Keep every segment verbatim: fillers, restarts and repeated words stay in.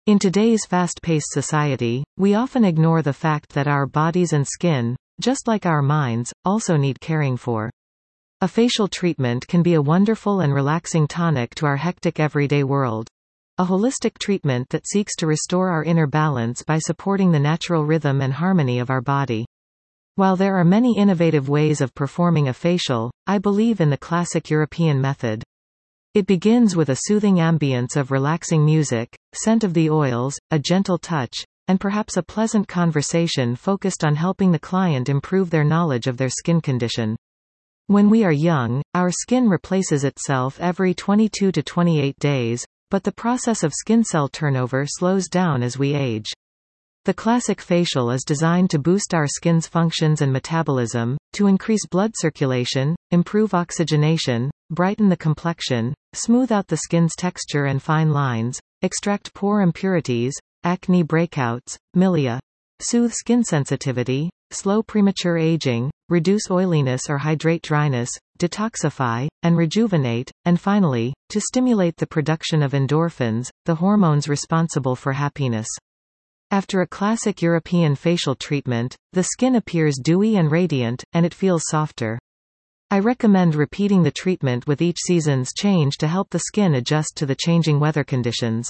In today's fast-paced society, we often ignore the fact that our bodies and skin, just like our minds, also need caring for. A facial treatment can be a wonderful and relaxing tonic to our hectic everyday world. A holistic treatment that seeks to restore our inner balance by supporting the natural rhythm and harmony of our body. While there are many innovative ways of performing a facial, I believe in the classic European method. It begins with a soothing ambience of relaxing music, scent of the oils, a gentle touch, and perhaps a pleasant conversation focused on helping the client improve their knowledge of their skin condition. When we are young, our skin replaces itself every twenty-two to twenty-eight days, but the process of skin cell turnover slows down as we age. The classic facial is designed to boost our skin's functions and metabolism, to increase blood circulation, improve oxygenation, brighten the complexion, smooth out the skin's texture and fine lines, extract pore impurities, acne breakouts, milia, soothe skin sensitivity, slow premature aging, reduce oiliness or hydrate dryness, detoxify, and rejuvenate, and finally, to stimulate the production of endorphins, the hormones responsible for happiness. After a classic European facial treatment, the skin appears dewy and radiant, and it feels softer. I recommend repeating the treatment with each season's change to help the skin adjust to the changing weather conditions.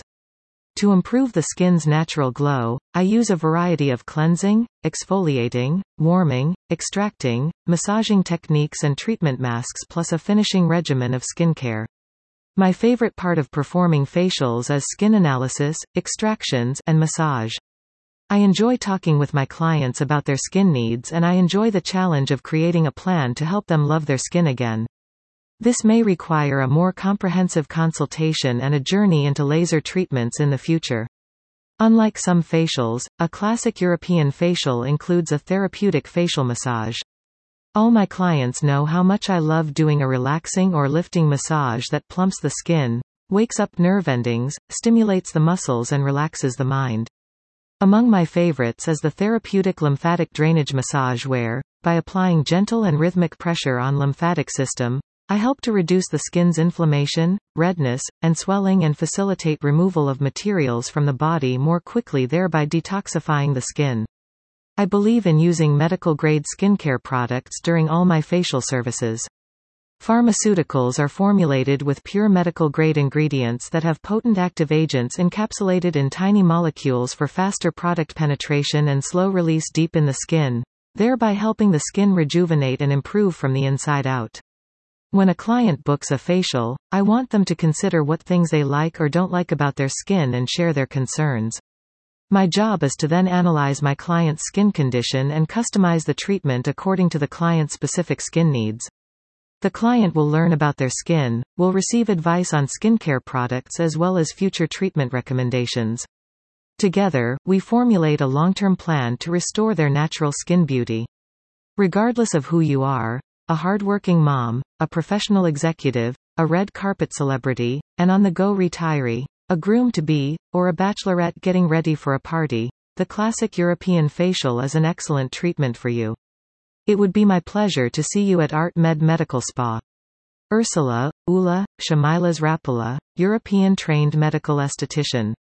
To improve the skin's natural glow, I use a variety of cleansing, exfoliating, warming, extracting, massaging techniques and treatment masks plus a finishing regimen of skincare. My favorite part of performing facials is skin analysis, extractions, and massage. I enjoy talking with my clients about their skin needs and I enjoy the challenge of creating a plan to help them love their skin again. This may require a more comprehensive consultation and a journey into laser treatments in the future. Unlike some facials, a classic European facial includes a therapeutic facial massage. All my clients know how much I love doing a relaxing or lifting massage that plumps the skin, wakes up nerve endings, stimulates the muscles and relaxes the mind. Among my favorites is the therapeutic lymphatic drainage massage where, by applying gentle and rhythmic pressure on lymphatic system, I help to reduce the skin's inflammation, redness, and swelling and facilitate removal of materials from the body more quickly, thereby detoxifying the skin. I believe in using medical-grade skincare products during all my facial services. Pharmaceuticals are formulated with pure medical-grade ingredients that have potent active agents encapsulated in tiny molecules for faster product penetration and slow release deep in the skin, thereby helping the skin rejuvenate and improve from the inside out. When a client books a facial, I want them to consider what things they like or don't like about their skin and share their concerns. My job is to then analyze my client's skin condition and customize the treatment according to the client's specific skin needs. The client will learn about their skin, will receive advice on skincare products as well as future treatment recommendations. Together, we formulate a long-term plan to restore their natural skin beauty. Regardless of who you are, a hardworking mom, a professional executive, a red carpet celebrity, an on-the-go retiree, a groom-to-be, or a bachelorette getting ready for a party, the classic European facial is an excellent treatment for you. It would be my pleasure to see you at Art Med Medical Spa. Ursula, Ula, Shamilas Rapala, European trained medical esthetician.